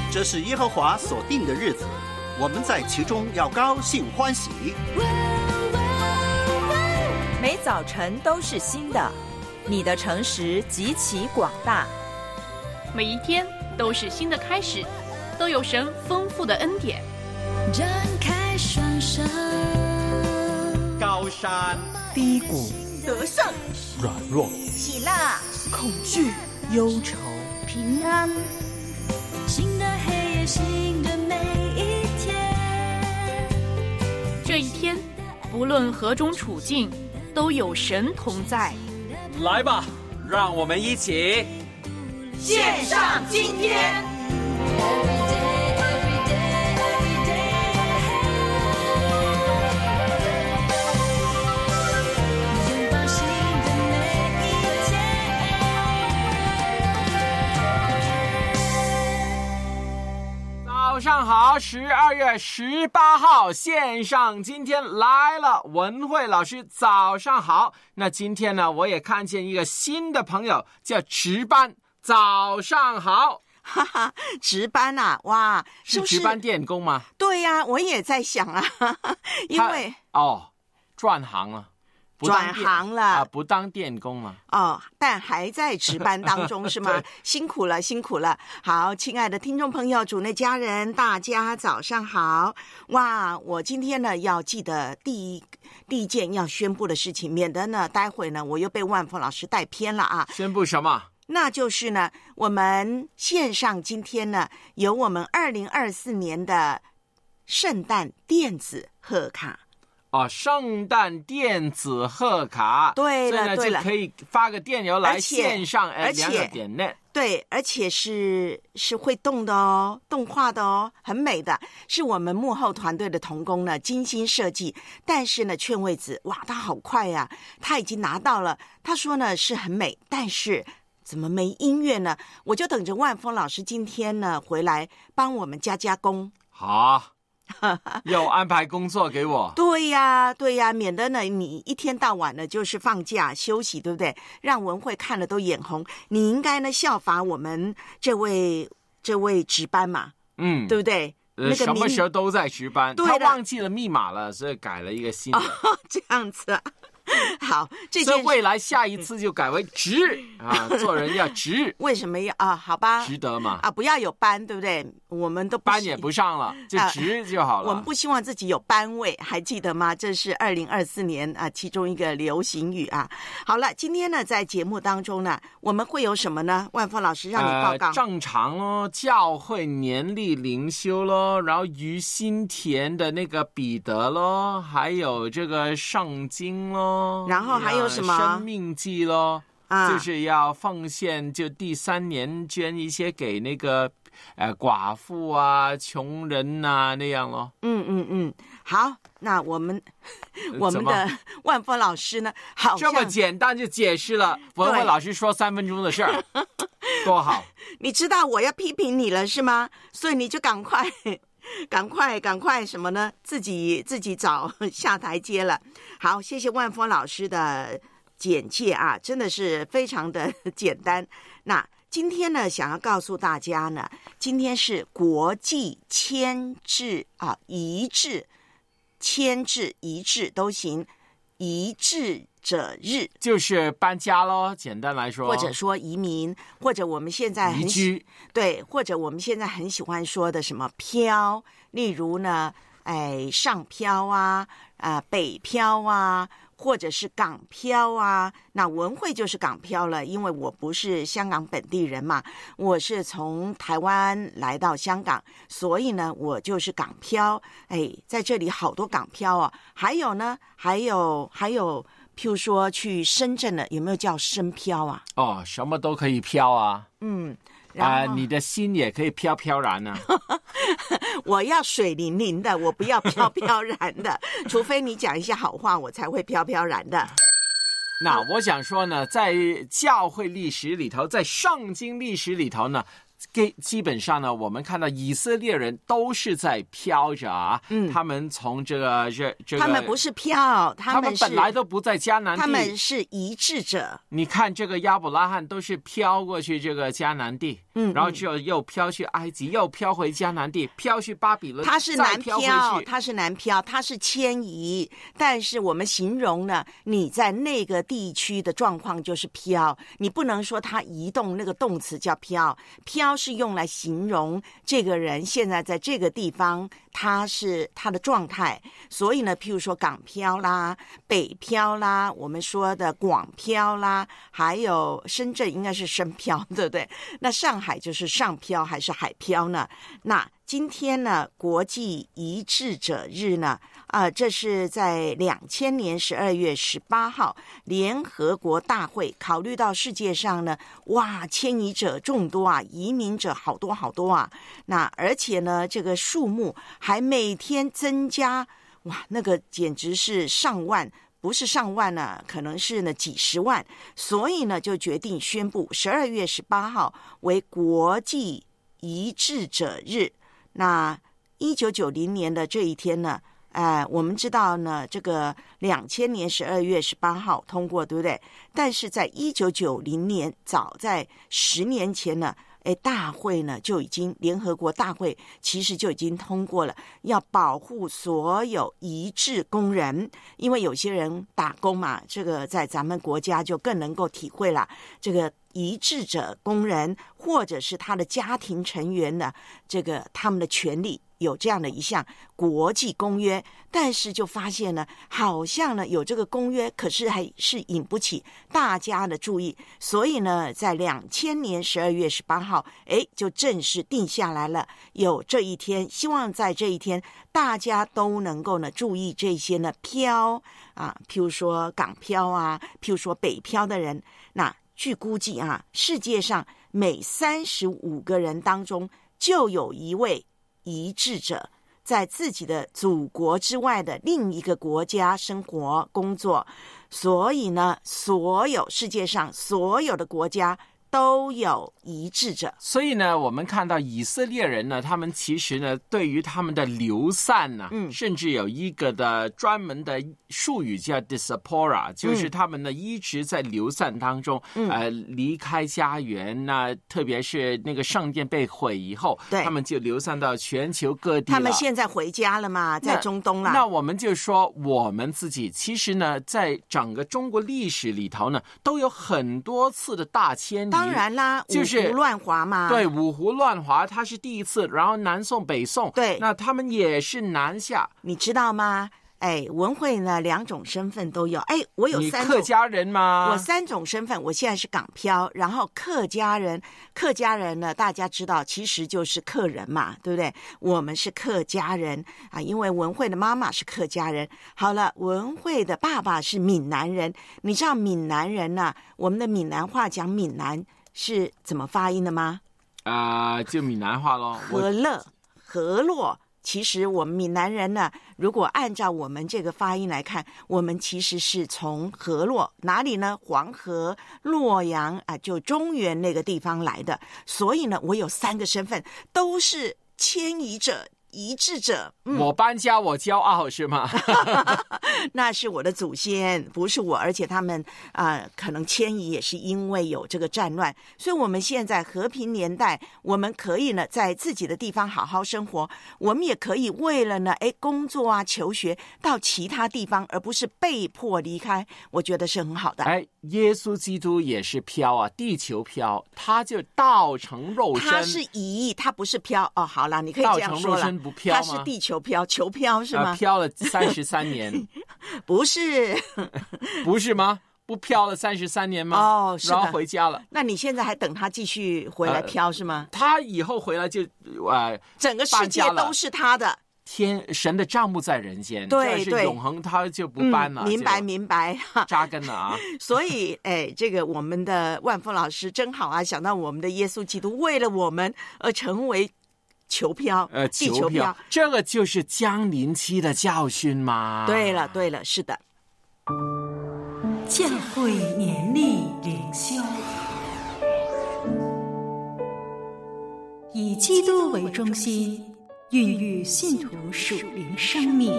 这是耶和华所定的日子，我们在其中要高兴欢喜。 每早晨都是新的，你的诚实极其广大。 每一天都是新的开始，都有神丰富的恩典。 张开双手， 高山低谷， 得胜， 软弱， 喜乐， 恐惧，忧愁， 平安。 新的黑夜，新的每一天。 这一天，不论何种处境，都有神同在。 来吧，让我们一起献上今天。 早上好，12月18号线上今天来了，文慧老师早上好。那今天呢，我也看见一个新的朋友叫值班，早上好。 哈哈，值班啊，哇， 是值班电工吗？ 对呀，我也在想啊，因为转行了。 转行了不当电工了但还在值班当中是吗？辛苦了，辛苦了。好，亲爱的听众朋友，主内家人，大家早上好。哇，我今天呢要记得第一件要宣布的事情，免得呢待会呢我又被万峰老师带偏了啊。 宣布什么？ 那就是呢，我们线上今天呢有我们2024年的圣诞电子贺卡。 圣诞电子贺卡， 对了， 所以呢就可以发个电邮来线上2.net。 对，而且是会动的哦，动画的哦，很美的，是我们幕后团队的同工呢精心设计。但是呢，劝慰子，哇，他好快呀，他已经拿到了。他说呢是很美，但是怎么没音乐呢？我就等着万峰老师今天呢回来帮我们加工。 好。又安排工作给我。 对呀，免得呢你一天到晚呢就是放假休息，对不对？让文慧看了都眼红。你应该呢效法我们这位值班嘛，对不对？ 什么时候都在值班。他忘记了密码了，所以改了一个新的。 这样子啊。好， 所以未来下一次就改为值做人要值。 为什么要好吧？ 值得嘛不要有班，对不对？我们都班也不上了，就值就好了。 我们不希望自己有班位，还记得吗？这是2024年其中一个流行语啊。好了，今天呢在节目当中呢，我们会有什么呢？万峰老师让你报告。 正常咯，教会年历灵修咯，然后于心田的那个彼得咯，还有这个圣经咯。 然后还有什么生命记咯就是要奉献，就第3年捐一些给那个寡妇啊、穷人啊那样咯。 好，那我们的万峰老师呢，好像这么简单就解释了文慧老师说3分钟的事儿，多好。 你知道我要批评你了是吗？所以你就赶快什么呢？自己找下台阶了。好，谢谢万峰老师的简介啊，真的是非常的简单。那今天呢，想要告诉大家呢，今天是国际签字遗志，签字遗志都行，遗志者日， 就是搬家咯，简单来说， 或者说移民，或者我们现在移居， 对，或者我们现在很喜欢说的什么漂，例如呢，上漂啊，北漂啊，或者是港漂啊。那文慧就是港漂了，因为我不是香港本地人嘛，我是从台湾来到香港，所以呢我就是港漂。在这里好多港漂啊。还有呢，还有譬如说去深圳了，有没有叫深漂啊？ 什么都可以漂啊。你的心也可以飘飘然啊。 我要水灵灵的，我不要飘飘然的，除非你讲一些好话，我才会飘飘然的。 那我想说呢，在教会历史里头，在圣经历史里头呢，基本上呢，我们看到以色列人都是在飘着啊。他们从这个他们不是飘， 他们本来都不在迦南地， 他们是移置者。 你看这个亚伯拉罕都是飘过去这个迦南地。 然后就又飘去埃及，又飘回迦南地，飘去巴比伦， 它是南飘飘，它是南飘，它是迁移。但是我们形容呢，你在那个地区的状况就是飘，你不能说它移动，那个动词叫飘。飘是用来形容这个人现在在这个地方，他的状态。所以呢，譬如说港漂啦、北漂啦，我们说的广漂啦，还有深圳应该是深漂，对不对？那上海就是上漂还是海漂呢？那今天呢，国际移智者日呢，这是在2000年12月18号，联合国大会考虑到世界上呢，哇，迁移者众多啊，移民者好多好多啊。那而且呢，这个数目还每天增加，哇，那个简直是上万。不是上万呢，可能是呢几十万，所以呢就决定宣布12月18号为国际移智者日。那1990年的这一天呢，我们知道呢，这个2000年12月18号通过，对不对？但是在1990年，早在10年前呢，大会呢就已经联合国大会其实就已经通过了，要保护所有移智工人，因为有些人打工嘛，这个在咱们国家就更能够体会了，这个移智者工人或者是他的家庭成员的这个他们的权利。有这样的一项国际公约，但是就发现呢，好像呢有这个公约，可是还是引不起大家的注意，所以呢，在2000年12月18号，就正式定下来了，有这一天，希望在这一天大家都能够呢注意这些呢漂啊，譬如说港漂啊，譬如说北漂的人，那据估计啊，世界上每35个人当中就有一位移智者在自己的祖国之外的另一个国家生活工作，所以呢，世界上所有的国家都有移智者。 所以呢，我们看到以色列人呢，他们其实呢，对于他们的流散呢，甚至有一个的专门的术语叫 diaspora， 就是他们呢一直在流散当中，离开家园，那特别是那个圣殿被毁以后，他们就流散到全球各地了。 他们现在回家了嘛，在中东了。 那我们就说，我们自己其实呢，在整个中国历史里头呢，都有很多次的大迁移。 当然啦， 就是五胡乱华嘛。 对，五胡乱华，它是第一次，然后南宋、北宋， 对， 那他们也是南下。 你知道吗？文慧呢2种身份都有。我有3种。 你客家人吗？ 我3种身份，我现在是港漂，然后客家人呢，大家知道其实就是客人嘛，对不对？我们是客家人啊，因为文慧的妈妈是客家人。好了，文慧的爸爸是闽南人。你知道闽南人呢，我们的闽南话讲闽南是怎么发音的吗？ 就闽南话咯。 河洛。其实我们闽南人呢，如果按照我们这个发音来看，我们其实是从河洛哪里呢？黄河、洛阳啊，就中原那个地方来的。所以呢，我有3个身份，都是迁移者。移智者， 我搬家我骄傲是吗？ 那是我的祖先，不是我。而且他们可能迁移也是因为有这个战乱，所以我们现在和平年代，我们可以呢在自己的地方好好生活，我们也可以为了呢工作啊求学到其他地方，而不是被迫离开，我觉得是很好的。 耶稣基督也是飘啊，地球飘，他就道成肉身， 他是移，他不是飘哦。好了，你可以这样说了。 道成肉身不飘吗？ 他是地球飘，球飘是吗？ 飘了33年， 不是， 不是吗？不飘了33年吗？ 是的， 然后回家了。 那你现在还等他继续回来飘是吗？ 他以后回来就整个世界都是他的。 神的账目在人间， 对对， 是永恒，他就不搬了。 明白， 扎根了啊！ 所以，这个我们的万峰老师真好啊，想到我们的耶稣基督为了我们而成为球漂，地球漂， 这个就是降临期的教训嘛。 对了，是的。 教会年历灵修，以基督为中心，孕育信徒属灵生命。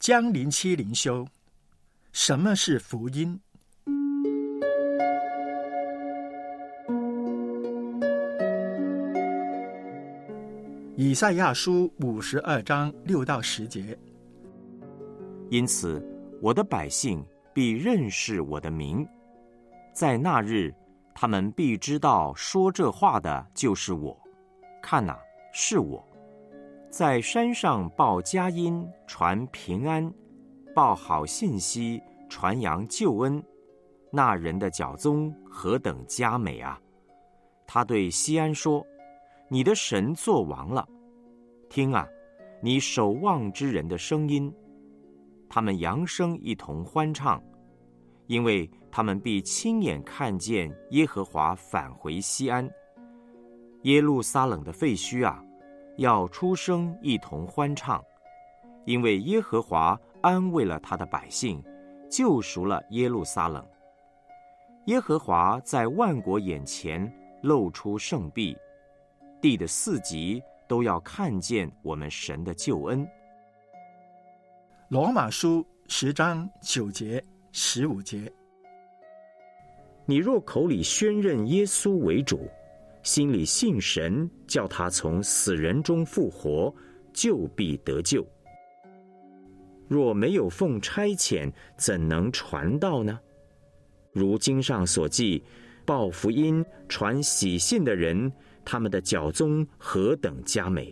将临期灵修。什么是福音？以赛亚书52章6到10节。 因此，我的百姓必认识我的名，在那日，他们必知道说这话的就是我。看哪，是我，在山上报佳音，传平安，报好信息，传扬救恩。那人的脚踪何等佳美啊！他对西安说：你的神作王了。听啊，你守望之人的声音，他们扬声一同欢唱，因为他们必亲眼看见耶和华返回西安。耶路撒冷的废墟啊，要出声一同欢唱，因为耶和华安慰了他的百姓，救赎了耶路撒冷。耶和华在万国眼前露出圣臂，地的四极都要看见我们神的救恩。 罗马书10章9节、15节。 你若口里宣认耶稣为主，心里信神，叫他从死人中复活，就必得救。若没有奉差遣，怎能传道呢？如经上所记，报福音、传喜信的人，他们的脚踪何等佳美！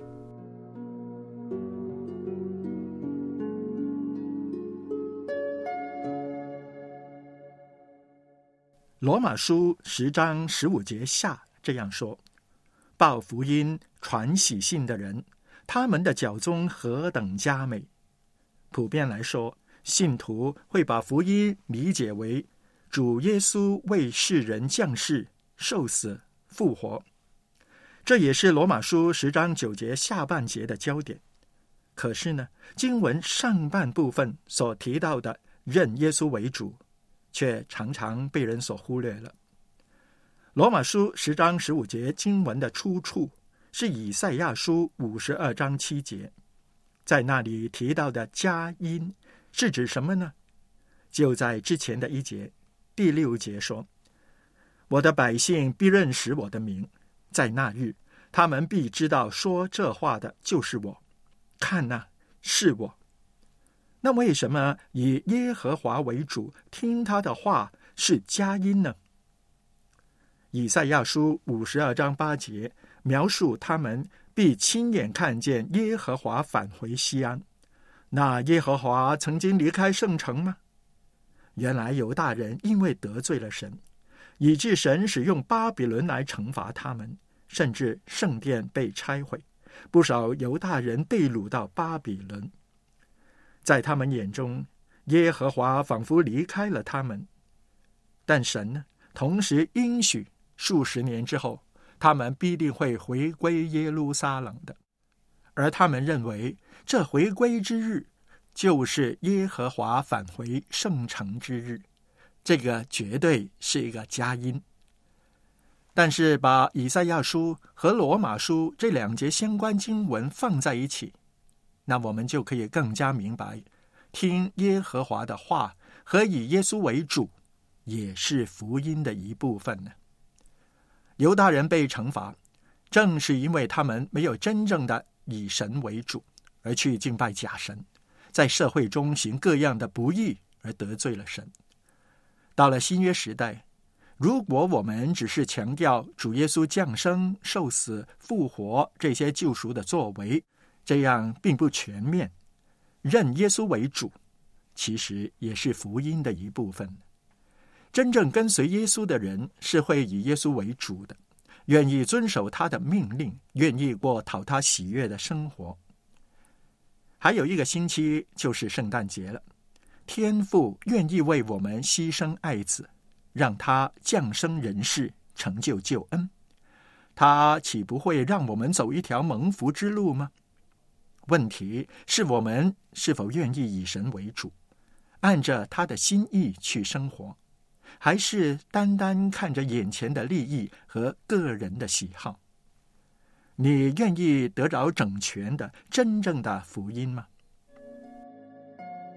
罗马书10章15节下这样说：报福音、传喜信的人，他们的脚踪何等佳美！普遍来说，信徒会把福音理解为主耶稣为世人降世、受死、复活。这也是罗马书10章9节下半节的焦点。可是呢，经文上半部分所提到的认耶稣为主，却常常被人所忽略了。罗马书10章15节经文的出处是以赛亚书52章7节，在那里提到的佳音是指什么呢？就在之前的一节，第6节说：我的百姓必认识我的名，在那日，他们必知道说这话的就是我。看哪，是我。那为什么以耶和华为主，听他的话是佳音呢？以赛亚书52章8节描述他们必亲眼看见耶和华返回西安。那耶和华曾经离开圣城吗？原来犹大人因为得罪了神，以致神使用巴比伦来惩罚他们，甚至圣殿被拆毁，不少犹大人被掳到巴比伦。在他们眼中，耶和华仿佛离开了他们，但神呢，同时应许数十年之后，他们必定会回归耶路撒冷的。而他们认为这回归之日就是耶和华返回圣城之日，这个绝对是一个佳音。但是把以赛亚书和罗马书这2节相关经文放在一起，那我们就可以更加明白，听耶和华的话和以耶稣为主也是福音的一部分呢。犹大人被惩罚，正是因为他们没有真正的以神为主，而去敬拜假神，在社会中行各样的不义，而得罪了神。到了新约时代，如果我们只是强调主耶稣降生、受死、复活这些救赎的作为，这样并不全面。认耶稣为主，其实也是福音的一部分。真正跟随耶稣的人是会以耶稣为主的，愿意遵守他的命令，愿意过讨他喜悦的生活。还有一个星期就是圣诞节了，天父愿意为我们牺牲爱子，让他降生人世，成就救恩。他岂不会让我们走一条蒙福之路吗？问题是我们是否愿意以神为主，按着他的心意去生活，还是单单看着眼前的利益和个人的喜好？你愿意得着整全的真正的福音吗？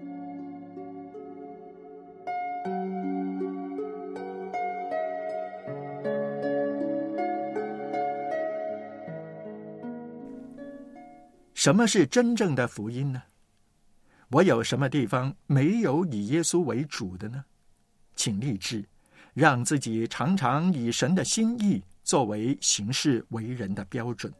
什么是真正的福音呢？我有什么地方没有以耶稣为主的呢？请立志，让自己常常以神的心意作为行事为人的标准。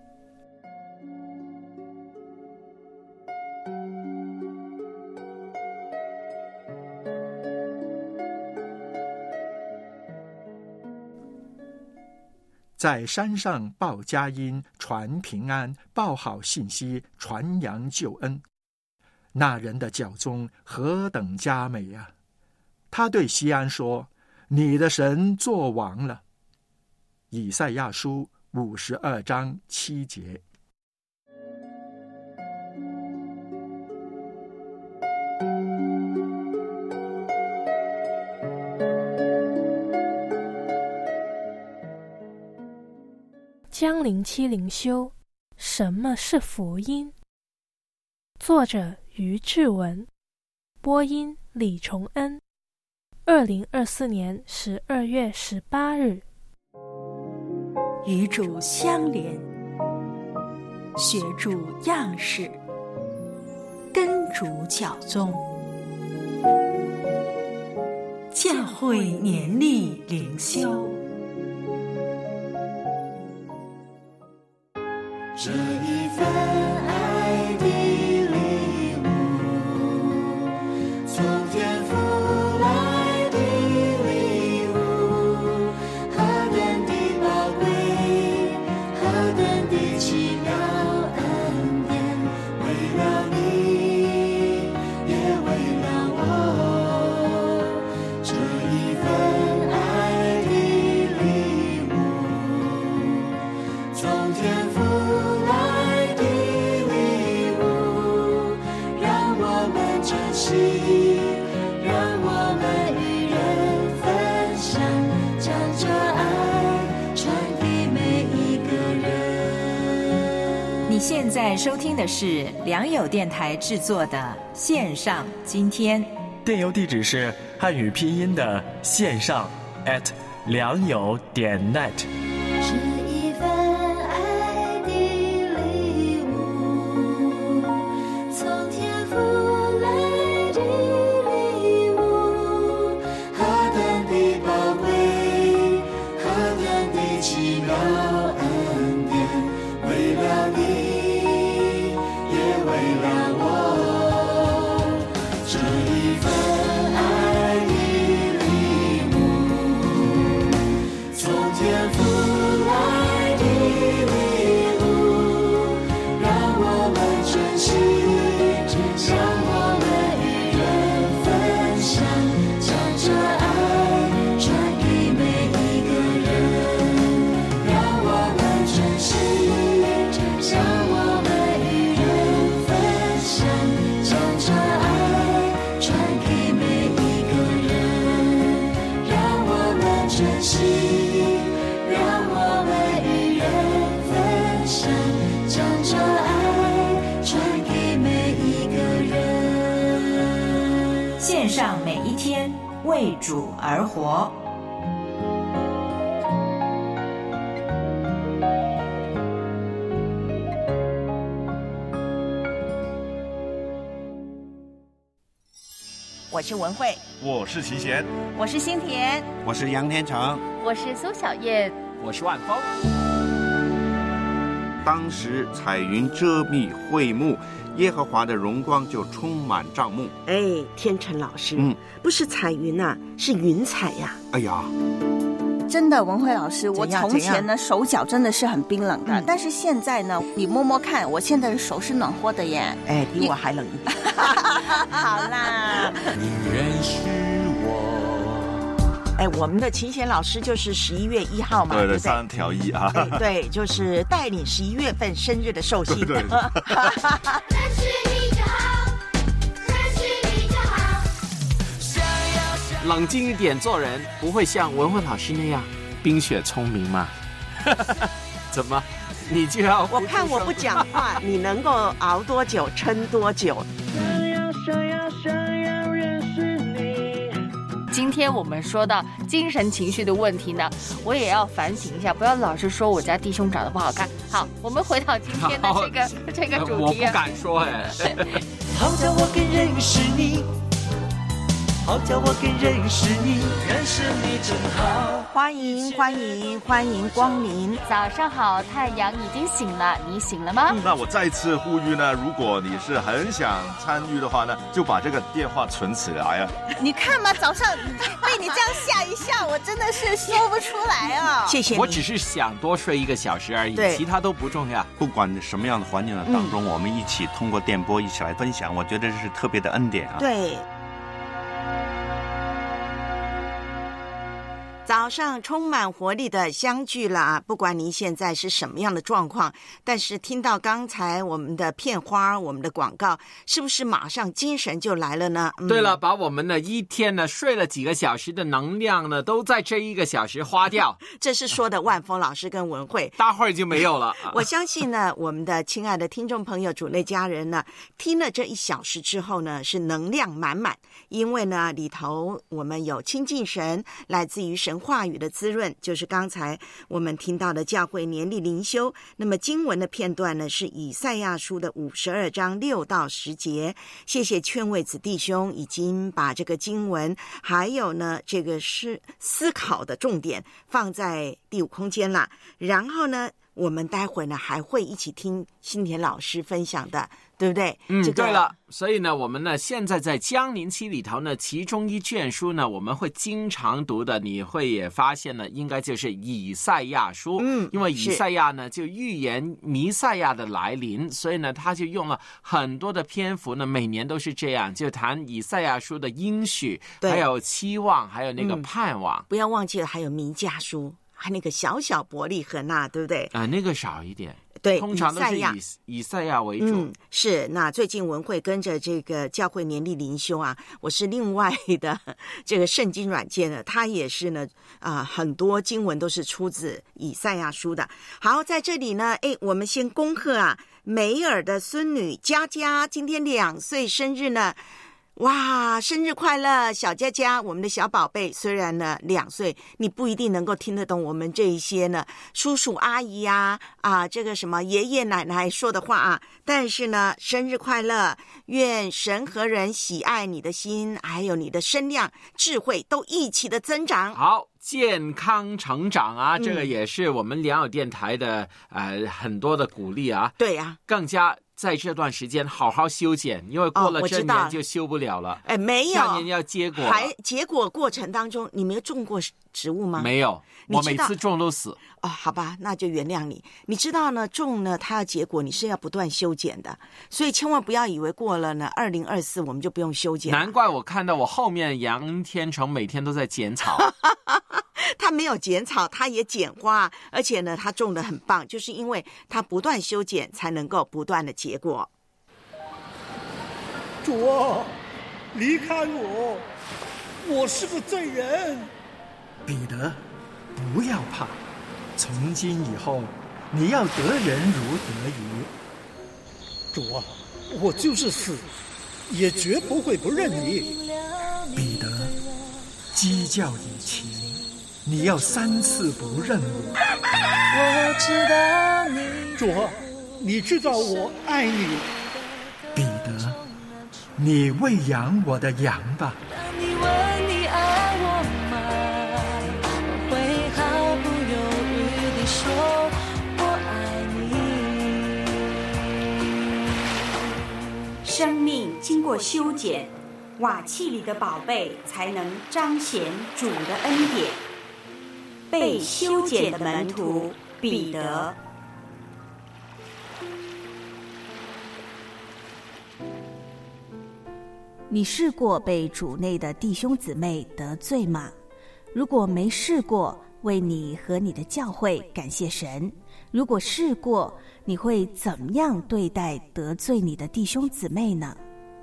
在山上报佳音，传平安，报好信息，传扬救恩。那人的脚踪何等佳美啊！他对西安说：“你的神作王了。”以赛亚书52章7节。 江陵七灵修，什么是福音？作者于志文，播音李崇恩。2024年12月18日。 与主相连，学主样式，跟主脚踪。教会年历灵修。 这一份爱的礼物，从天父来的礼物，何等的宝贵，何等的奇妙恩典，为了你，也为了我。这一份爱的礼物，从天父你现在收听的是良友电台制作的线上今天， 电邮地址是汉语拼音的线上良友.net。 这一份爱的礼物，从天父来的礼物，何等的宝贵，何等的奇妙恩典，为了你。 线上每一天为主而活。 我是文慧， 我是齐贤， 我是新田， 我是杨天成， 我是苏小燕， 我是万峰。 当时彩云遮蔽会幕，耶和华的荣光就充满帐幕。 哎，天成老师，不是彩云啊，是云彩呀。 哎呀， 真的，文慧老师，我从前呢手脚真的是很冰冷的，但是现在呢，你摸摸看，我现在的手是暖和的耶。 哎，比我还冷一点。 好啦， 你认识我。 哎，我们的秦贤老师就是11月1号嘛， 对，3条1啊。 对，就是带领11月份生日的寿星。 对。认识你就好，认识你就好。 冷静一点做人，不会像文慧老师那样冰雪聪明嘛？怎么，你就要？ 我看我不讲话，你能够熬多久，撑多久？ 想要认识你， 今天我们说到精神情绪的问题呢，我也要反省一下，不要老是说我家弟兄长得不好看。好，我们回到今天的这个主题。 我不敢说哎。 好叫我更认识你，好叫我更认识你，认识你真好。 欢迎光临。 早上好，太阳已经醒了，你醒了吗？ 那我再次呼吁呢，如果你是很想参与的话呢，就把这个电话存起来啊。 你看嘛，早上被你这样吓一吓，我真的是说不出来啊。 谢谢你。 我只是想多睡1个小时而已，其他都不重要。 不管什么样的环境当中，我们一起通过电波一起来分享，我觉得这是特别的恩典啊。 对。早上充满活力的相聚了啊！不管您现在是什么样的状况，但是听到刚才我们的片花、我们的广告，是不是马上精神就来了呢？ 对了，把我们的一天呢睡了几个小时的能量呢，都在这1个小时花掉。 这是说的万峰老师跟文慧， 待会儿就没有了。 我相信呢，我们的亲爱的听众朋友、主内家人呢，听了这1小时之后呢，是能量满满，因为呢里头我们有亲近神，来自于神话语的滋润，就是刚才我们听到的教会年历灵修。那么经文的片段呢，是以赛亚书的52章6到10节。谢谢劝慰子弟兄已经把这个经文还有呢这个是思考的重点放在第5空间了。然后呢，我们待会呢还会一起听新田老师分享的，对不对？ 对了，所以呢，我们呢现在在江临期里头呢，其中一卷书呢，我们会经常读的，你会也发现呢，应该就是以赛亚书。因为以赛亚呢就预言弥赛亚的来临，所以呢他就用了很多的篇幅呢，每年都是这样，就谈以赛亚书的应许，还有期望，还有那个盼望。 不要忘记了，还有弥迦书。还那个小小伯利恒啊，对不对？ 那个少一点。 对， 通常都是以赛亚为主。 是。那最近文慧跟着这个教会年历灵修啊，我是另外的这个圣经软件的，它也是呢很多经文都是出自以赛亚书的。好，在这里呢，我们先恭贺啊，梅尔的孙女佳佳今天2岁生日呢。哇，生日快乐，小佳佳，我们的小宝贝。虽然呢2岁，你不一定能够听得懂我们这一些呢叔叔阿姨啊这个什么爷爷奶奶说的话啊，但是呢，生日快乐，愿神和人喜爱你的心，还有你的声量、智慧都一起的增长。 好。健康成长啊，这个也是我们良友电台的很多的鼓励啊。 对啊， 更加在这段时间好好修剪，因为过了这年就修不了了。 没有， 下年要结果， 还结果过程当中，你没有种过植物吗？ 没有，我每次种都死。 好吧，那就原谅你。你知道呢，种呢它要结果，你是要不断修剪的，所以千万不要以为过了呢2024我们就不用修剪。 难怪我看到我后面杨天成每天都在剪草。 他没有剪草，他也剪花，而且呢他种得很棒，就是因为他不断修剪才能够不断的结果。 主啊，离开我，我是个罪人。 彼得，不要怕，从今以后你要得人如得鱼。 主啊，我就是死也绝不会不认你。 彼得，鸡叫以前你要3次不认我。 我知道你。 主啊，你知道我爱你。 彼得，你喂养我的羊吧。 当你问你爱我吗？我会毫不犹豫地说我爱你。生命经过修剪，瓦器里的宝贝才能彰显主的恩典。被修剪的门徒彼得。 你试过被主内的弟兄姊妹得罪吗？如果没试过，为你和你的教会感谢神。如果试过，你会怎么样对待得罪你的弟兄姊妹呢？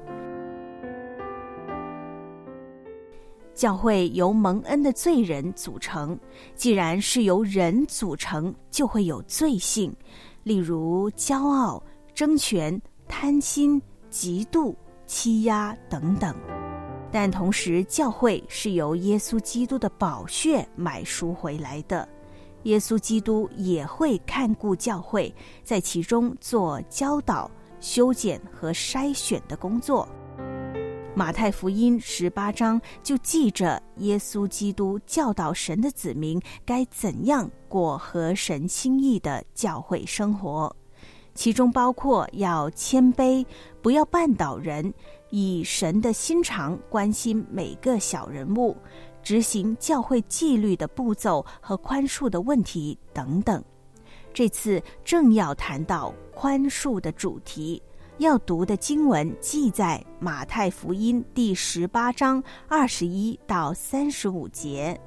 教会由蒙恩的罪人组成，既然是由人组成，就会有罪性，例如骄傲、争权、贪心、嫉妒、欺压等等。 但同时教会是由耶稣基督的宝血买赎回来的，耶稣基督也会看顾教会，在其中做教导、修剪和筛选的工作。马太福音18章就记着耶稣基督教导神的子民该怎样过合神心意的教会生活，其中包括要谦卑，不要绊倒人，以神的心肠关心每个小人物，执行教会纪律的步骤和宽恕的问题等等。这次正要谈到宽恕的主题，要读的经文记在马太福音第18章21到35节。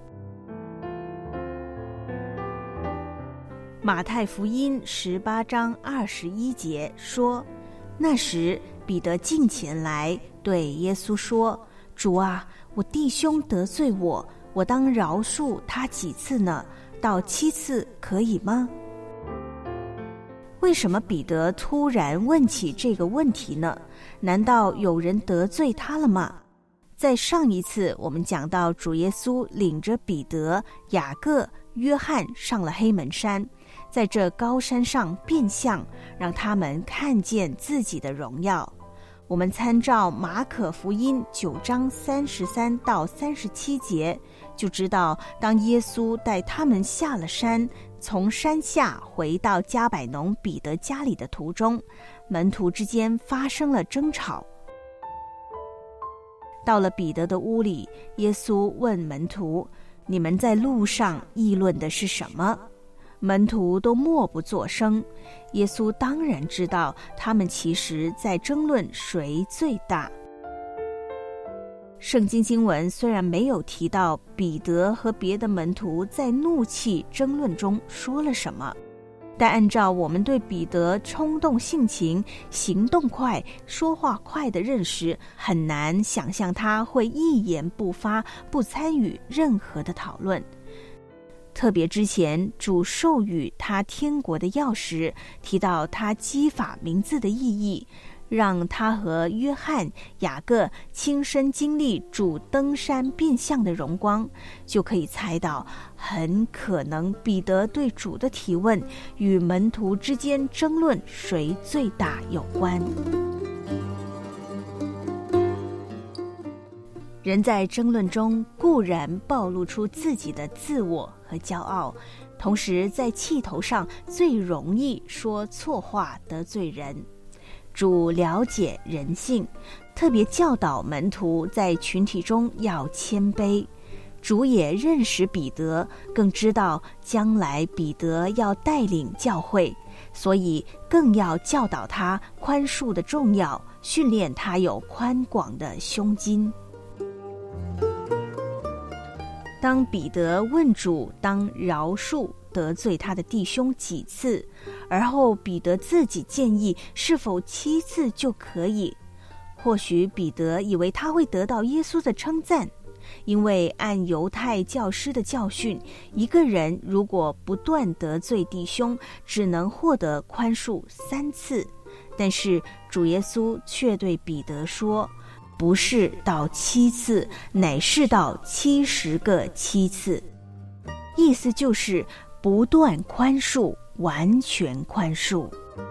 马太福音18章21节说，那时彼得近前来对耶稣说，主啊，我弟兄得罪我，我当饶恕他几次呢？到7次可以吗？为什么彼得突然问起这个问题呢？难道有人得罪他了吗？在上一次我们讲到主耶稣领着彼得、雅各、约翰上了黑门山，在这高山上变相让他们看见自己的荣耀。我们参照马可福音9章33到37节，就知道当耶稣带他们下了山，从山下回到加百农彼得家里的途中，门徒之间发生了争吵。到了彼得的屋里，耶稣问门徒，你们在路上议论的是什么？门徒都默不作声。耶稣当然知道他们其实在争论谁最大。圣经经文虽然没有提到彼得和别的门徒在怒气争论中说了什么，但按照我们对彼得冲动性情、行动快、说话快的认识，很难想象他会一言不发，不参与任何的讨论。特别之前主授予他天国的钥匙，提到他基法名字的意义，让他和约翰、雅各亲身经历主登山变相的荣光，就可以猜到很可能彼得对主的提问与门徒之间争论谁最大有关。人在争论中固然暴露出自己的自我和骄傲，同时在气头上最容易说错话得罪人。主了解人性，特别教导门徒在群体中要谦卑。主也认识彼得，更知道将来彼得要带领教会，所以更要教导他宽恕的重要，训练他有宽广的胸襟。当彼得问主当饶恕得罪他的弟兄几次，而后彼得自己建议是否7次就可以。或许彼得以为他会得到耶稣的称赞，因为按犹太教师的教训，一个人如果不断得罪弟兄，只能获得宽恕3次。但是主耶稣却对彼得说，不是到7次，乃是到70个7次。意思就是不断宽恕，完全宽恕。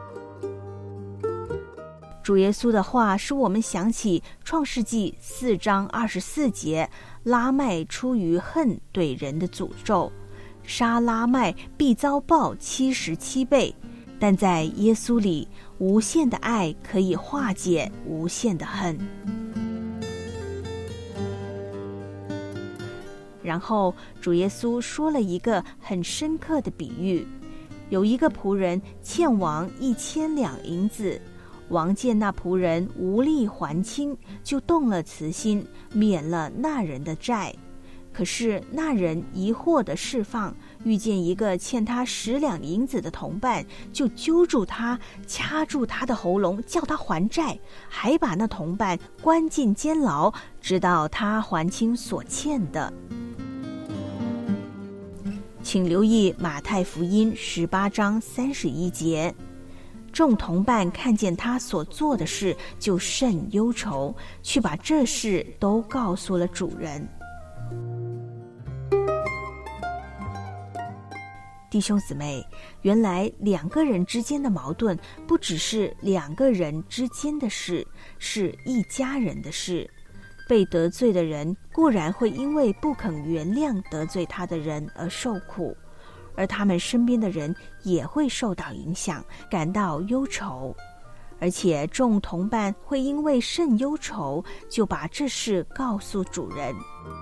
主耶稣的话使我们想起创世纪4章24节，拉麦出于恨对人的诅咒，杀拉麦必遭报77倍。但在耶稣里，无限的爱可以化解无限的恨。然后主耶稣说了一个很深刻的比喻，有一个仆人欠王1000两银子，王见那仆人无力还清，就动了慈心，免了那人的债。可是那人疑惑的释放，遇见一个欠他10两银子的同伴，就揪住他，掐住他的喉咙，叫他还债，还把那同伴关进监牢，直到他还清所欠的。请留意马太福音18章31节， 众同伴看见他所做的事，就甚忧愁，去把这事都告诉了主人。弟兄姊妹，原来两个人之间的矛盾不只是两个人之间的事，是一家人的事。被得罪的人固然会因为不肯原谅得罪他的人而受苦，而他们身边的人也会受到影响，感到忧愁。而且众同伴会因为甚忧愁，就把这事告诉主人。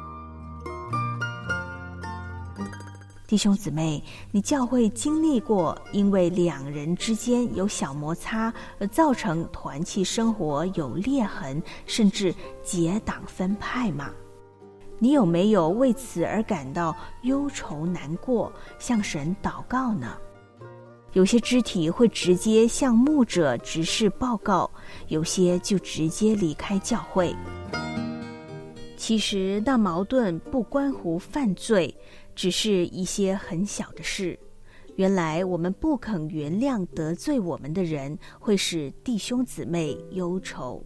弟兄姊妹，你教会经历过因为两人之间有小摩擦而造成团契生活有裂痕，甚至结党分派吗？你有没有为此而感到忧愁难过，向神祷告呢？有些肢体会直接向牧者执事报告，有些就直接离开教会。其实那矛盾不关乎犯罪，只是一些很小的事。原来我们不肯原谅得罪我们的人，会使弟兄姊妹忧愁。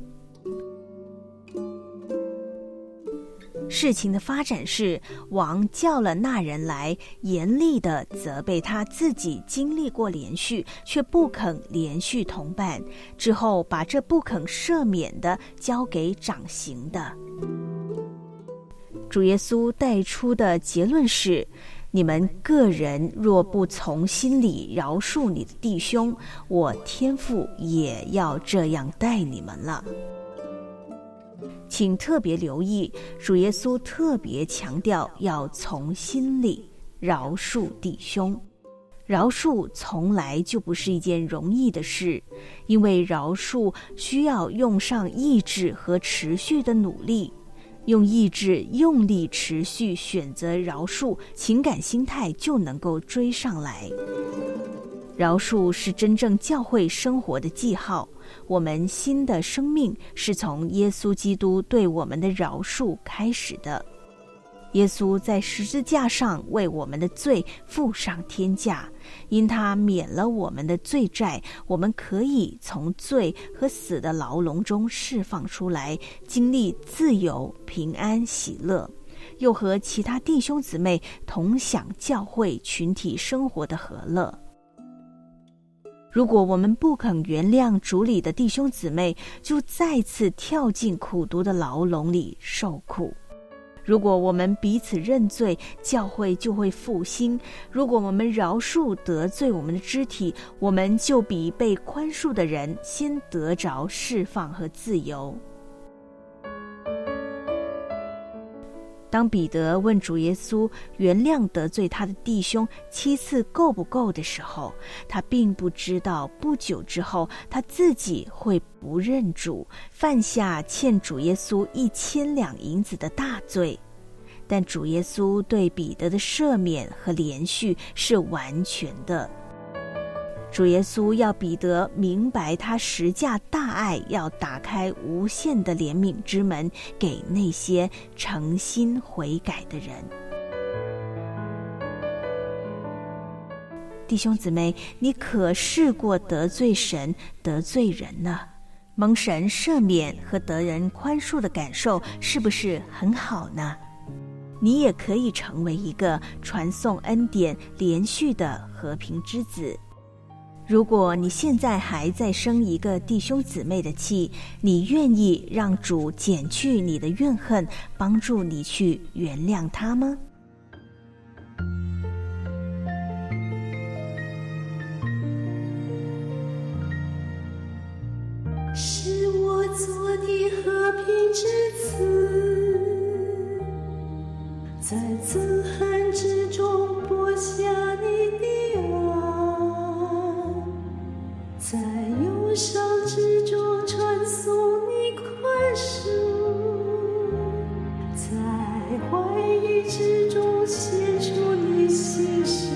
事情的发展是，王叫了那人来，严厉地责备他自己经历过连续，却不肯连续同伴，之后把这不肯赦免的交给掌刑的。主耶稣带出的结论是，你们个人若不从心里饶恕你的弟兄，我天父也要这样待你们了。请特别留意，主耶稣特别强调要从心里饶恕弟兄。饶恕从来就不是一件容易的事，因为饶恕需要用上意志和持续的努力。用意志用力持续选择饶恕，情感心态就能够追上来。饶恕是真正教会生活的记号，我们新的生命是从耶稣基督对我们的饶恕开始的。耶稣在十字架上为我们的罪付上天价，因他免了我们的罪债，我们可以从罪和死的牢笼中释放出来，经历自由、平安、喜乐，又和其他弟兄姊妹同享教会群体生活的和乐。如果我们不肯原谅主里的弟兄姊妹，就再次跳进苦毒的牢笼里受苦。如果我们彼此认罪，教会就会复兴；如果我们饶恕得罪我们的肢体，我们就比被宽恕的人先得着释放和自由。当彼得问主耶稣原谅得罪他的弟兄7次够不够的时候，他并不知道不久之后他自己会不认主，犯下欠主耶稣1000两银子的大罪。但主耶稣对彼得的赦免和连续是完全的。主耶稣要彼得明白他十架大爱要打开无限的怜悯之门，给那些诚心悔改的人。弟兄姊妹，你可试过得罪神得罪人呢？蒙神赦免和得人宽恕的感受是不是很好呢？你也可以成为一个传送恩典连续的和平之子。如果你现在还在生一个弟兄姊妹的气，你愿意让主减去你的怨恨，帮助你去原谅他吗？ 是我做的和平之子，在憎恨之中播下你的爱，在忧伤之中传送你宽恕，在怀疑之中显出你心事，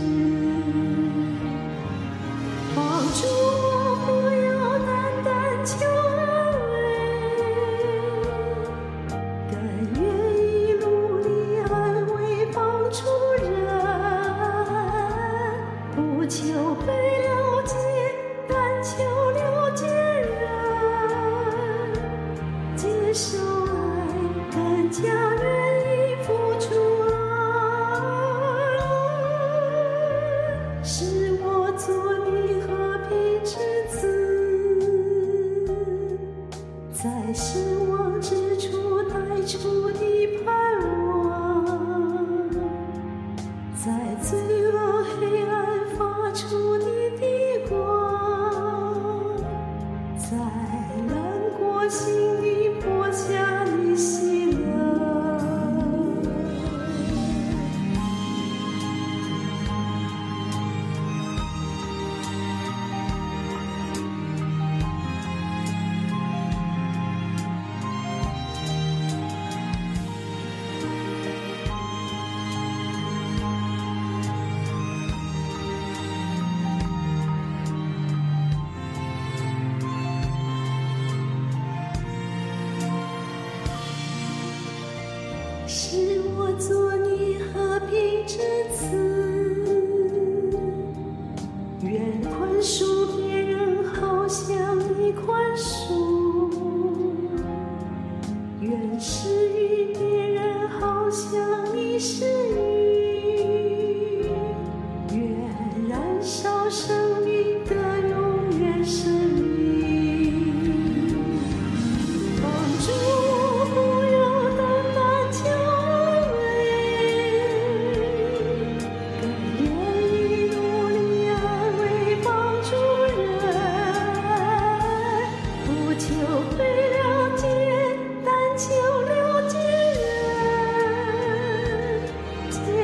帮助我不要单单求安慰，更愿意努力安慰帮助人，不求被了解，但求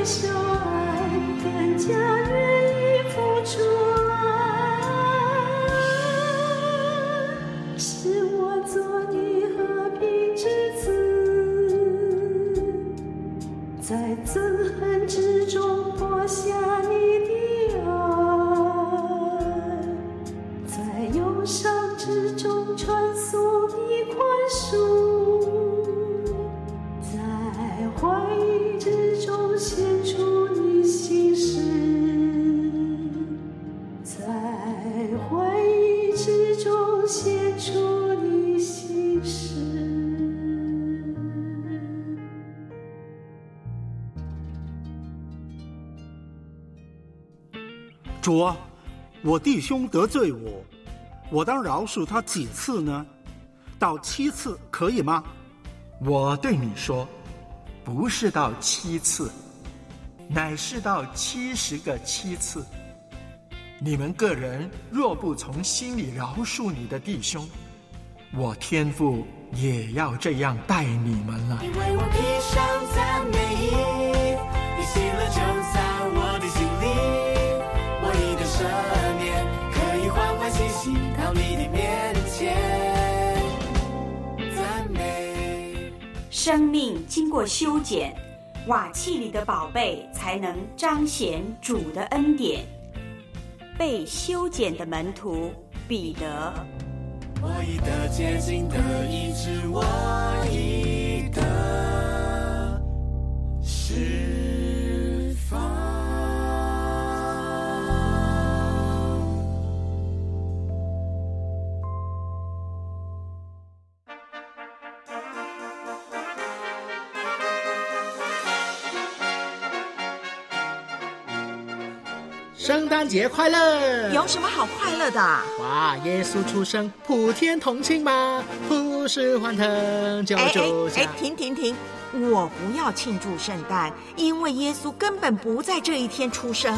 小爱，更加愿意付出爱，使我做你和平之子，在憎恨之中播下你的爱，在忧伤之中传送你宽恕，在怀疑之中献出你心事，在怀疑之中献出你心事。 主啊，我弟兄得罪我当饶恕他几次呢？到7次可以吗？ 我对你说，不是到7次，乃是到70个7次。你们个人若不从心里饶恕你的弟兄，我天父也要这样待你们了。 你为我披上赞美衣，你喜乐就在我的心里，我已得赦免，可以欢欢喜喜到你的面前赞美。 生命经过修剪，瓦器里的宝贝才能彰显主的恩典。被修剪的门徒彼得， 我已得洁净的医治，我已得释放。 圣诞节快乐！ 有什么好快乐的？ 哇，耶稣出生，普天同庆嘛，普世欢腾，救主下。 停！我不要庆祝圣诞，因为耶稣根本不在这一天出生。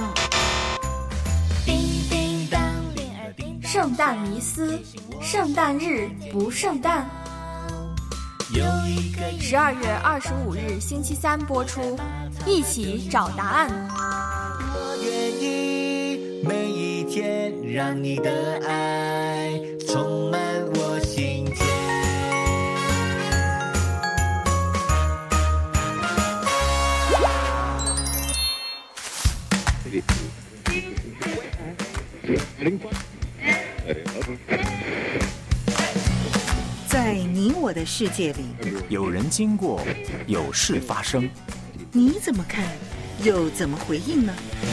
圣诞迷思，圣诞日不圣诞。12月25日星期3播出，一起找答案。 我愿意每一天让你的爱充满我心田。 在你我的世界里， 有人经过，有事发生， 你怎么看，又怎么回应呢？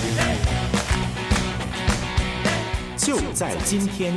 就在今天。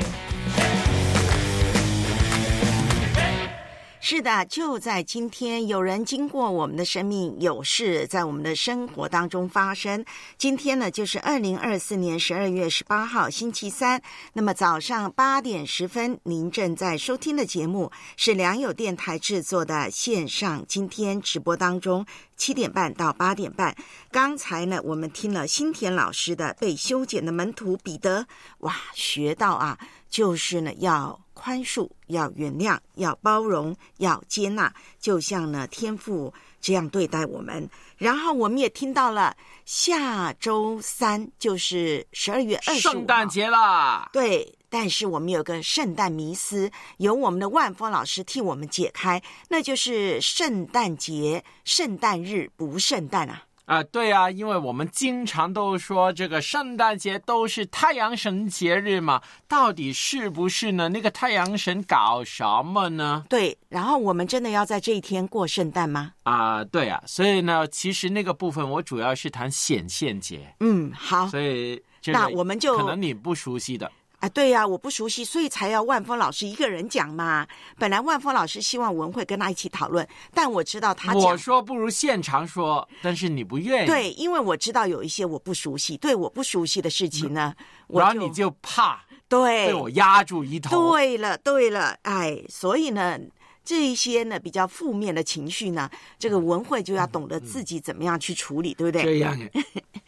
是的，就在今天，有人经过我们的生命，有事在我们的生活当中发生。今天呢，就是2024年12月18号星期3。那么早上8点10分，您正在收听的节目是良友电台制作的线上今天直播当中，7点半到8点半。刚才呢，我们听了新田老师的被修剪的门徒彼得，哇，学到啊，就是呢要宽恕，要原谅，要包容，要接纳，就像呢天父这样对待我们。然后我们也听到了下周3就是12月25号圣诞节啦。 对，但是我们有个圣诞迷思，由我们的万峰老师替我们解开，那就是圣诞节、圣诞日不圣诞啊。 对啊，因为我们经常都说这个圣诞节都是太阳神节日嘛，到底是不是呢？那个太阳神搞什么呢？ 对，然后我们真的要在这一天过圣诞吗？ 对啊，所以呢，其实那个部分我主要是谈显现节。 好， 所以那我们就可能你不熟悉的。 对呀，我不熟悉，所以才要万峰老师一个人讲嘛。本来万峰老师希望文慧跟他一起讨论，但我知道他讲， 我说不如现场说，但是你不愿意。 对，因为我知道有一些我不熟悉，对我不熟悉的事情呢， 然后你就怕对被我压住一头。 对了，所以呢，这一些呢比较负面的情绪呢，这个文慧就要懂得自己怎么样去处理，对不对？ 这样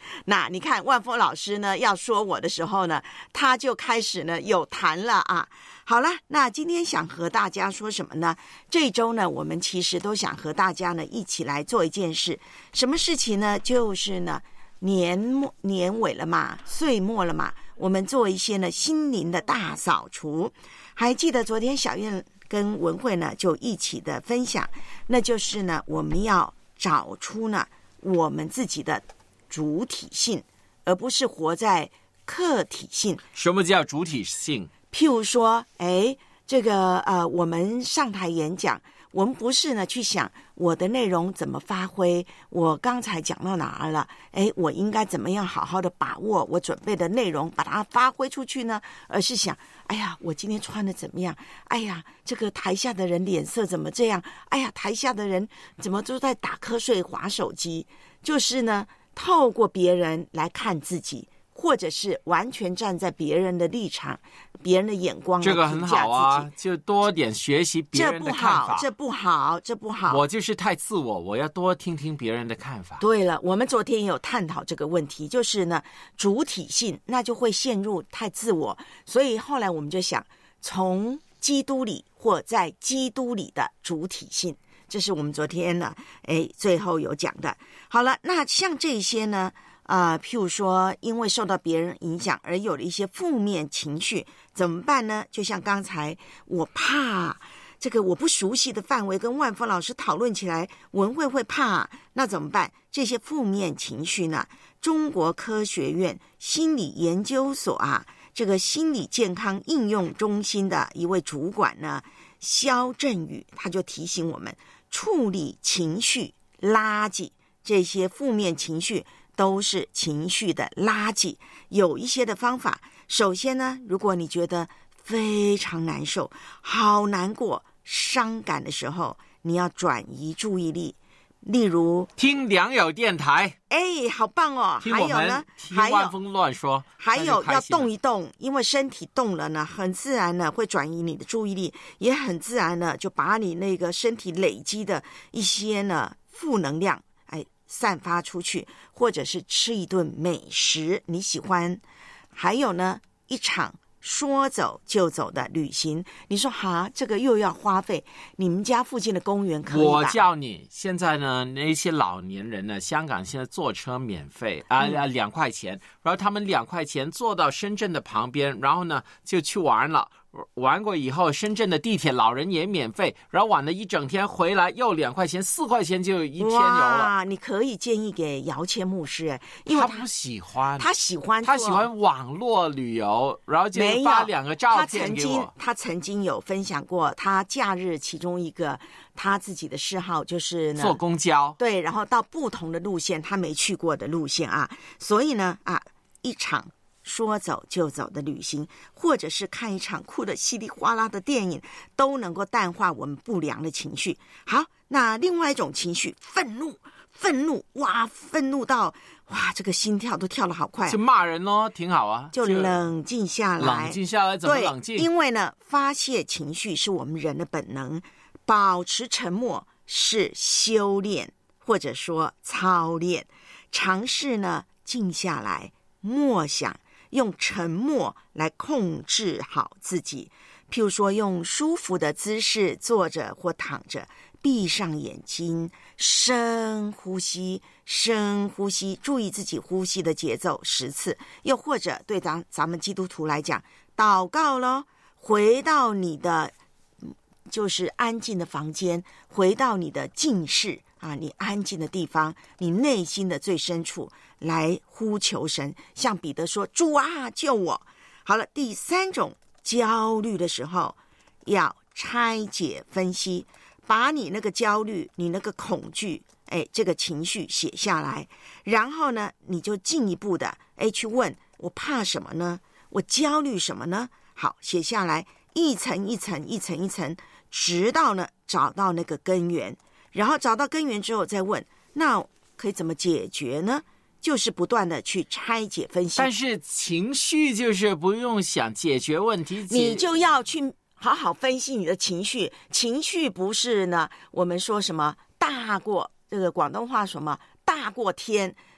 那你看万峰老师呢要说我的时候呢，他就开始呢有谈了啊。好了，那今天想和大家说什么呢？这一周呢，我们其实都想和大家呢一起来做一件事。什么事情呢？就是呢年尾了嘛，岁末了嘛，我们做一些呢心灵的大扫除。还记得昨天小燕跟文慧呢就一起的分享，那就是呢我们要找出呢我们自己的主体性，而不是活在客体性。 什么叫主体性？ 譬如说这个我们上台演讲，我们不是呢去想我的内容怎么发挥，我刚才讲到哪儿了，我应该怎么样好好的把握我准备的内容，把它发挥出去呢？而是想，哎呀，我今天穿的怎么样？哎呀，这个台下的人脸色怎么这样？哎呀，台下的人怎么都在打瞌睡、滑手机？就是呢，透过别人来看自己，或者是完全站在别人的立场、别人的眼光来评价自己。这个很好啊， 就多点学习别人的看法。 这不好。 我就是太自我，我要多听听别人的看法。 对了，我们昨天也有探讨这个问题，就是呢，主体性那就会陷入太自我，所以后来我们就想，从基督里或在基督里的主体性。这是我们昨天呢，最后有讲的。好了，那像这些呢，譬如说，因为受到别人影响而有了一些负面情绪，怎么办呢？就像刚才我怕这个我不熟悉的范围，跟万峰老师讨论起来，文慧会怕，那怎么办？这些负面情绪呢，中国科学院心理研究所这个心理健康应用中心的一位主管呢，肖振宇，他就提醒我们，处理情绪垃圾，这些负面情绪都是情绪的垃圾。有一些的方法，首先呢，如果你觉得非常难受、好难过、伤感的时候，你要转移注意力，例如听良友电台。 好棒哦！ 还有呢，听万峰乱说。 还有要动一动，因为身体动了呢，很自然的会转移你的注意力，也很自然的就把你那个身体累积的一些呢负能量散发出去，或者是吃一顿美食你喜欢。还有呢，一场说走就走的旅行。你说这个又要花费，你们家附近的公园可以吧？ 我叫你，现在呢那些老年人呢，香港现在坐车免费2块钱，然后他们2块钱坐到深圳的旁边，然后呢就去玩了。玩过以后，深圳的地铁老人也免费，然后玩了一整天回来又2块钱，4块钱就一天游了。 哇，你可以建议给姚谦牧师，因为他不喜欢， 他喜欢网络旅游，然后就发2个照片给我。 他曾经有分享过，他假日其中一个他自己的嗜好就是呢坐公交， 对，然后到不同的路线，他没去过的路线所以呢一场说走就走的旅行，或者是看一场哭得稀里哗啦的电影，都能够淡化我们不良的情绪。好，那另外一种情绪，愤怒，愤怒到这个心跳都跳得好快， 就骂人咯，挺好啊， 就冷静下来。 怎么冷静？ 对，因为呢，发泄情绪是我们人的本能，保持沉默是修炼或者说操练。尝试呢，静下来，默想。用沉默来控制好自己，譬如说用舒服的姿势坐着或躺着，闭上眼睛，深呼吸，注意自己呼吸的节奏10次。又或者对咱们基督徒来讲，祷告咯，回到你的就是安静的房间，回到你的静室你安静的地方，你内心的最深处来呼求神，像彼得说，主救我。好了，第3种，焦虑的时候要拆解分析，把你那个焦虑，你那个恐惧这个情绪写下来，然后呢你就进一步的去问，我怕什么呢？我焦虑什么呢？好，写下来，一层一层，直到呢找到那个根源，然后找到根源之后再问，那可以怎么解决呢？就是不断的去拆解分析。 但是情绪就是不用想解决问题， 你就要去好好分析你的情绪。情绪不是呢，我们说什么大过这个广东话什么大过天，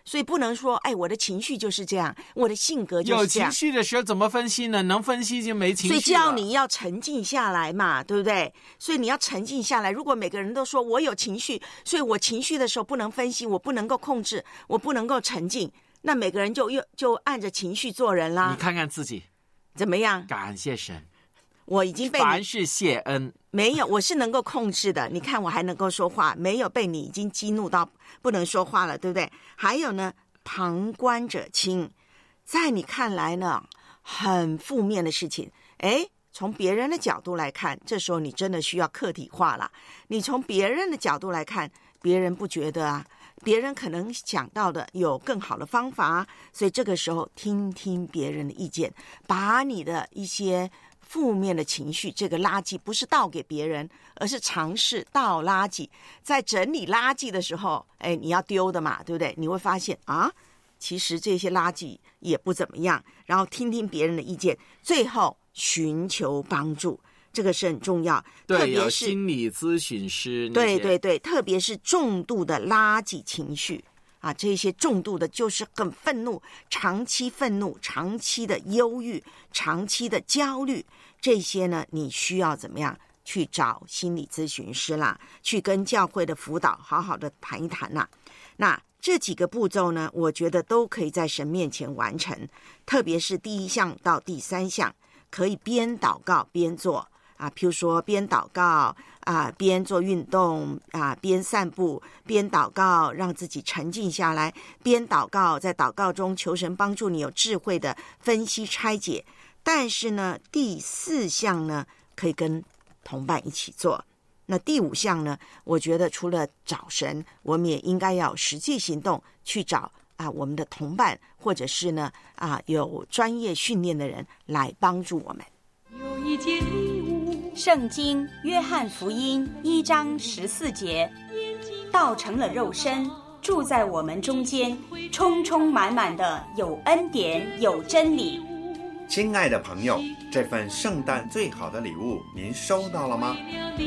所以不能说，哎，我的情绪就是这样，我的性格就是这样。 有情绪的时候怎么分析呢？能分析就没情绪了。 所以叫你要沉静下来嘛，对不对？所以你要沉静下来。如果每个人都说我有情绪，所以我情绪的时候不能分析，我不能够控制，我不能够沉静，那每个人就按着情绪做人啦。 你看看自己怎么样？ 感谢神， 我已经被凡事谢恩。 没有，我是能够控制的。你看我还能够说话，没有被你已经激怒到不能说话了，对不对？还有呢，旁观者清，在你看来呢很负面的事情，哎，从别人的角度来看，这时候你真的需要客体化了。你从别人的角度来看，别人不觉得啊，别人可能想到的有更好的方法，所以这个时候听听别人的意见，把你的一些负面的情绪，这个垃圾不是倒给别人，而是尝试倒垃圾。在整理垃圾的时候，哎，你要丢的嘛，对不对？你会发现啊，其实这些垃圾也不怎么样。然后听听别人的意见，最后寻求帮助，这个是很重要。 对， 特别是有心理咨询师。 对对对，特别是重度的垃圾情绪。啊，这些重度的就是很愤怒，长期愤怒，长期的忧郁，长期的焦虑，这些呢，你需要怎么样去找心理咨询师啦，去跟教会的辅导好好的谈一谈啦。那这几个步骤呢，我觉得都可以在神面前完成，特别是第1项到第3项，可以边祷告边做啊，譬如说边祷告啊，边做运动啊，边散步，边祷告，让自己沉静下来，边祷告，在祷告中求神帮助你有智慧的分析拆解。但是呢，第4项呢，可以跟同伴一起做。那第5项呢，我觉得除了找神，我们也应该要有实际行动去找啊我们的同伴，或者是呢有专业训练的人来帮助我们。 有一件礼物，圣经约翰福音1章14节，道成了肉身，住在我们中间，充充满满的有恩典有真理。 亲爱的朋友，这份圣诞最好的礼物您收到了吗？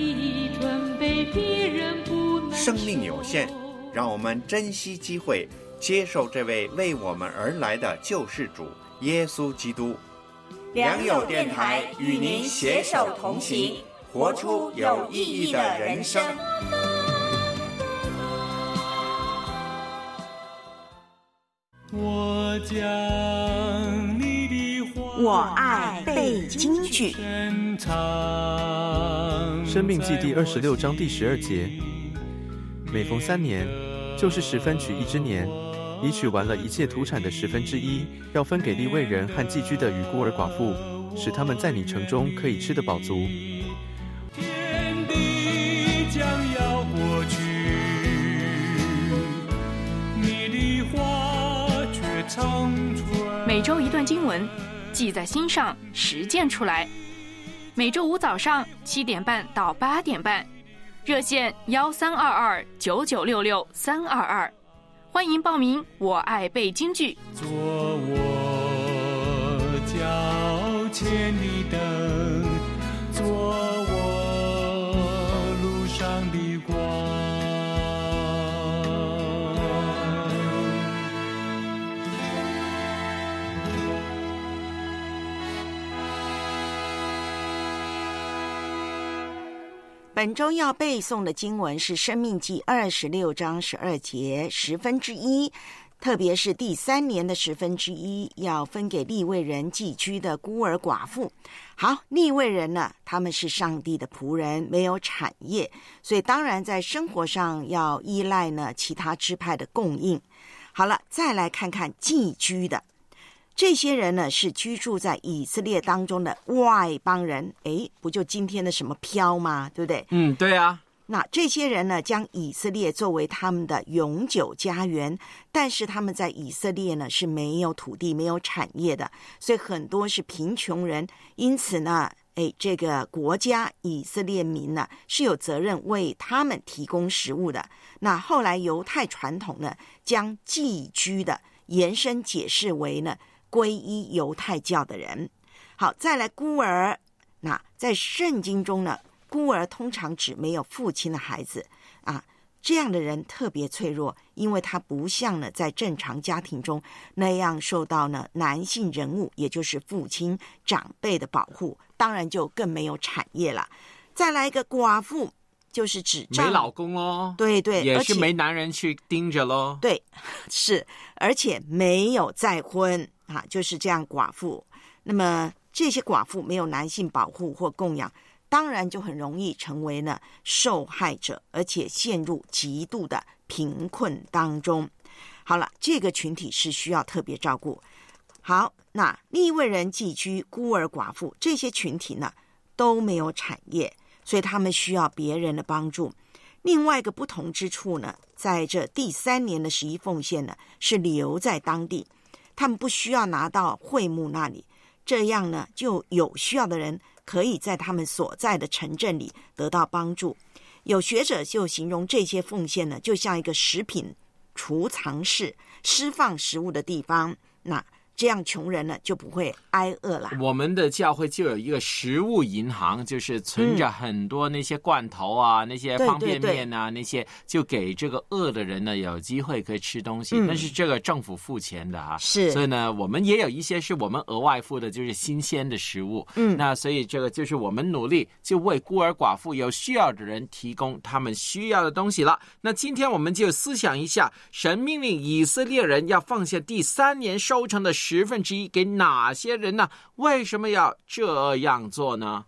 生命有限，让我们珍惜机会，接受这位为我们而来的救世主耶稣基督。 良友电台与您携手同行，活出有意义的人生。 我将你的话， 我爱背京剧。 申命记第26章第12节，每逢3年，就是10分取1之年，已取完了一切土产的1/10，要分给利未人和寄居的与孤儿寡妇，使他们在你城中可以吃得饱足。 天地将要过去，你的话却长存。 每周一段经文，记在心上，实践出来。每周5早上7点半到8点半，热线13229966-322，欢迎报名。我爱背京剧， 做我脚前的灯，做我路上的光。 本周要背诵的经文是《申命记》26章12节1/10，特别是第3年的1/10，要分给利未人寄居的孤儿寡妇。好，利未人呢，他们是上帝的仆人，没有产业，所以当然在生活上要依赖呢其他支派的供应。好了，再来看看寄居的。这些人呢，是居住在以色列当中的外邦人，诶，不就今天的什么漂吗？对不对？ 对啊。 那这些人呢，将以色列作为他们的永久家园，但是他们在以色列呢是没有土地、没有产业的，所以很多是贫穷人。因此呢，这个国家以色列民呢是有责任为他们提供食物的。那后来犹太传统呢，将寄居的延伸解释为呢皈依犹太教的人。好，再来孤儿。那在圣经中呢，孤儿通常指没有父亲的孩子啊， 这样的人特别脆弱，因为他不像呢在正常家庭中那样受到呢男性人物，也就是父亲长辈的保护，当然就更没有产业了。再来一个寡妇，就是指没老公咯， 对对， 也是没男人去盯着咯， 对，是，而且没有再婚啊，就是这样寡妇。那么这些寡妇没有男性保护或供养，当然就很容易成为呢受害者，而且陷入极度的贫困当中。好了，这个群体是需要特别照顾。好，那利未人、寄居、孤儿、寡妇这些群体呢都没有产业，所以他们需要别人的帮助。另外一个不同之处呢，在这第3年的11奉献呢是留在当地，他们不需要拿到会幕那里，这样呢就有需要的人可以在他们所在的城镇里得到帮助。有学者就形容这些奉献呢就像一个食品储藏室，释放食物的地方，那这样穷人呢就不会挨饿了。 我们的教会就有一个食物银行，就是存着很多那些罐头啊，那些方便面啊，那些就给这个饿的人呢有机会可以吃东西。但是这个政府付钱的啊， 是， 所以呢我们也有一些是我们额外付的，就是新鲜的食物。那所以这个就是我们努力就为孤儿寡妇有需要的人提供他们需要的东西了。那今天我们就思想一下，神命令以色列人要放下第3年收成的1/10给哪些人呢？为什么要这样做呢？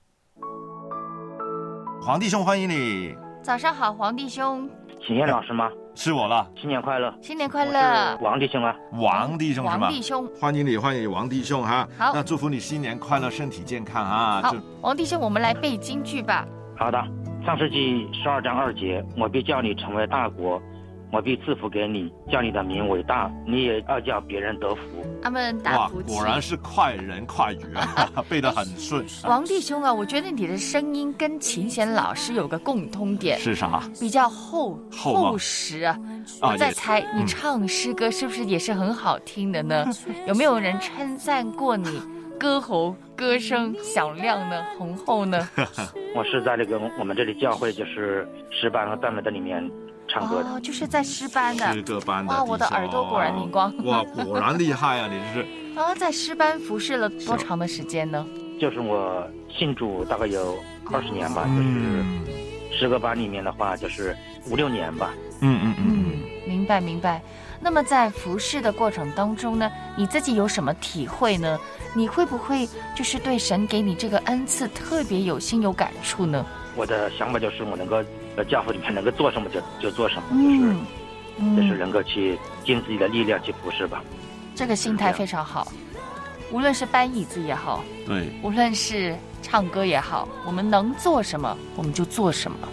黄弟兄，欢迎你。 早上好，黄弟兄。 请燕老师吗？ 是我了。 新年快乐！ 新年快乐！ 王弟兄啊， 王弟兄是吗？ 王弟兄， 欢迎你，欢迎王弟兄哈。 好， 那祝福你新年快乐，身体健康啊。 好，王弟兄，我们来背京剧吧。 好的，上世纪12章2节，我必叫你成为大国，我必赐福给你，叫你的名为大，你也要叫别人得福。 阿们，大福气。 果然是快人快语啊，背得很顺。 王弟兄啊，我觉得你的声音跟秦贤老师有个共通点， 是啥？ 比较厚实啊。我在猜，你唱诗歌是不是也是很好听的呢？有没有人称赞过你歌喉、歌声响亮呢、浑厚呢？ 我是在我们这里教会，就是诗班和赞美的里面唱歌的， 就是在诗班的， 诗歌班的。 哇，我的耳朵果然灵光。 哇，果然厉害啊！你这是在诗班服侍了多长的时间呢？ 就是我信主大概有20年吧，就是诗歌班里面的话，就是5、6年吧。 明白。那么在服侍的过程当中呢，你自己有什么体会呢？你会不会就是对神给你这个恩赐特别有心有感触呢？ 我的想法就是我能够在教会里面能够做什么就做什么，就是能够去尽自己的力量去服侍吧。 这个心态非常好，无论是搬椅子也好， 对， 无论是唱歌也好，我们能做什么我们就做什么。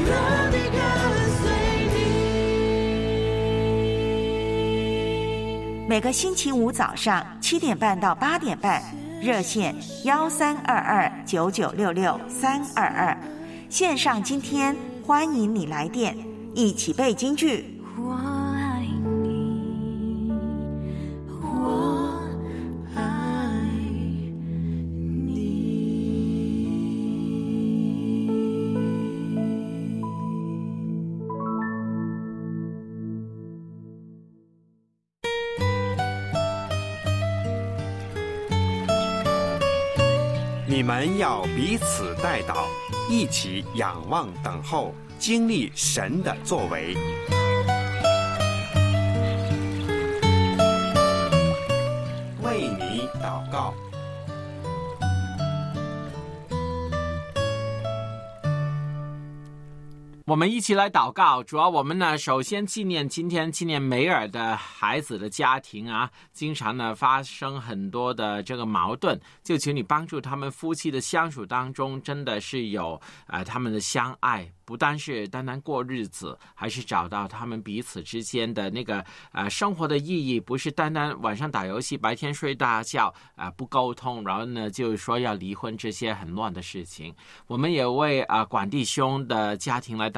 每个星期五早上7点半到8点半，热线13229966-322，线上今天欢迎你来电，一起背京剧。 我爱你，我爱你。 你们要彼此代祷，一起仰望等候，经历神的作为。为你祷告。 我们一起来祷告。主要我们呢，首先今天纪念梅尔的孩子的家庭啊，经常呢发生很多的这个矛盾，就请你帮助他们夫妻的相处当中，真的是有他们的相爱，不单是单单过日子，还是找到他们彼此之间的那个生活的意义，不是单单晚上打游戏，白天睡大觉不沟通，然后呢就是说要离婚，这些很乱的事情。我们也为管弟兄的家庭来祷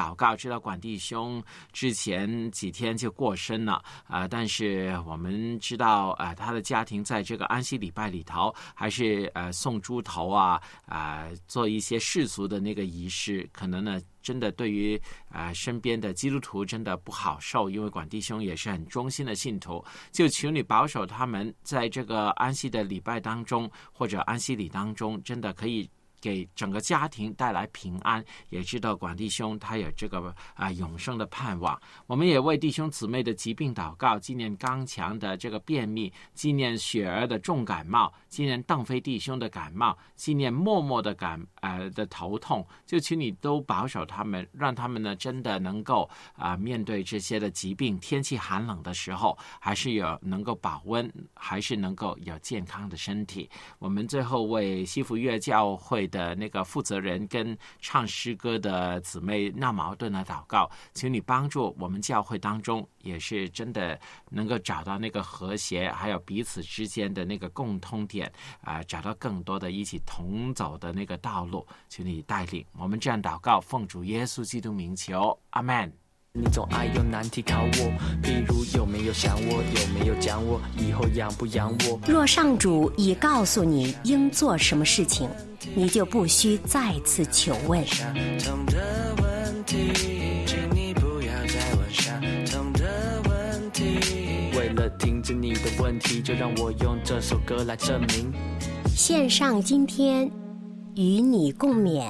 祷告，知道管弟兄之前几天就过身了但是我们知道他的家庭在这个安息礼拜里头还是送猪头做一些世俗的那个仪式，可能呢真的对于身边的基督徒真的不好受，因为管弟兄也是很忠心的信徒，就求你保守他们在这个安息的礼拜当中或者安息礼当中，真的可以给整个家庭带来平安，也知道管弟兄他有这个永生的盼望。我们也为弟兄姊妹的疾病祷告，纪念刚强的这个便秘，纪念雪儿的重感冒，纪念邓飞弟兄的感冒，纪念默默的的头痛，就请你都保守他们，让他们呢真的能够面对这些的疾病，天气寒冷的时候还是有能够保温，还是能够有健康的身体。我们最后为西福乐教会的那个负责人跟唱诗歌的姊妹闹矛盾的祷告，请你帮助我们教会当中也是真的能够找到那个和谐，还有彼此之间的那个共通点找到更多的一起同走的那个道路，请你带领我们这样祷告，奉主耶稣基督名求，阿们。 你总爱用难题考我，比如有没有想我，有没有讲我，以后养不养我。 若上主已告诉你应做什么事情，你就不需再次求问。 痛的问题，请你不要再问相同的问题。 为了停止你的问题，就让我用这首歌来证明。 献上今天，与你共勉。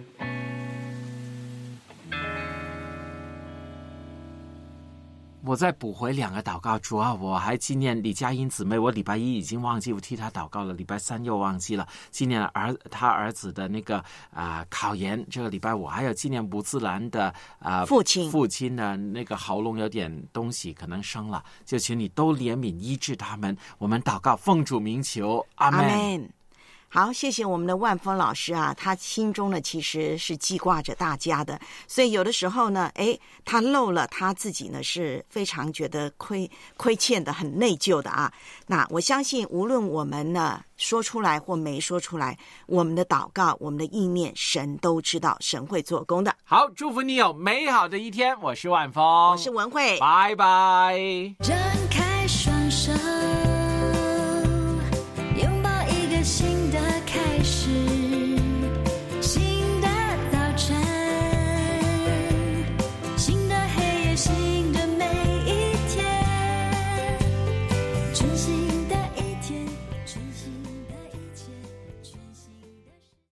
我再补回2个祷告，主要我还纪念李佳音姊妹，我礼拜一已经忘记我替她祷告了，礼拜3又忘记了，纪念他儿子的那个考研，这个礼拜5还有纪念吴自然的父亲的那个喉咙有点东西可能生了，就请你都怜悯医治他们，我们祷告奉主名求，阿们。 好，谢谢我们的万峰老师他心中呢其实是记挂着大家的，所以有的时候呢他漏了，他自己呢是非常觉得亏欠的，很内疚的那我相信无论我们呢说出来或没说出来，我们的祷告，我们的意念，神都知道，神会做工的。 好，祝福你有美好的一天，我是万峰， 我是文慧， 拜拜。 张开双手，拥抱一个新的开始，新的早晨，新的黑夜，新的每一天，珍惜